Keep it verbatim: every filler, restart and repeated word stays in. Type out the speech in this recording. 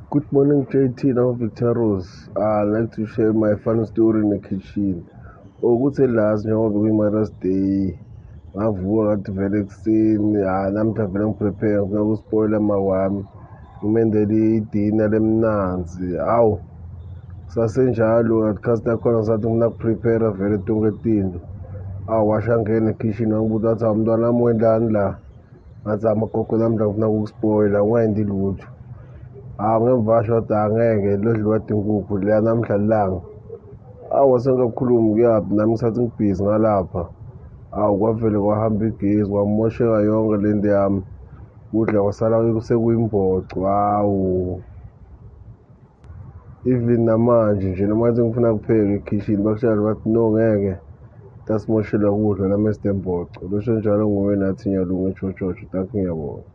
Good morning, J T. Now, Victor Rose. I'd like to share my fun story in the kitchen. Ukuthi last njengoba kwi-Mother's Day ngavuka ngathi vele ekuseni ah namhla vele ngiprepare ngifuna ukuspoila ma wami ngimenzele idina lemnanzi. Awu sasenjalo ngathi khasta yakhona ngisathi ngifuna kuprepare vele tonke tinto. Awu washa ngena ekhishini wangibuza wathi mntwana wami wendlani la? Ngathi amagogo namhla ngifuna ukuspoila ungayendi lutho. Hawu ngemva shoda angeke lodliwa inkukhu leya namhla lilanga. Awu wasengakhulumi kuyaphi nami ngisathi ngibhizi ngalapha. Awu kwavele kwahamba igezi kwamosheka yonke le nto yami. Kudla kwasala sekuyimboco. Hawu even namanje nje noma ngathi ngifuna kupheka ekhishini bakushayela bathi no ngeke tasimoshela kudla nami esidemboco. Kusho njalo nguwe nathi nyalunga ejojojo. Dankie ngiyabonga.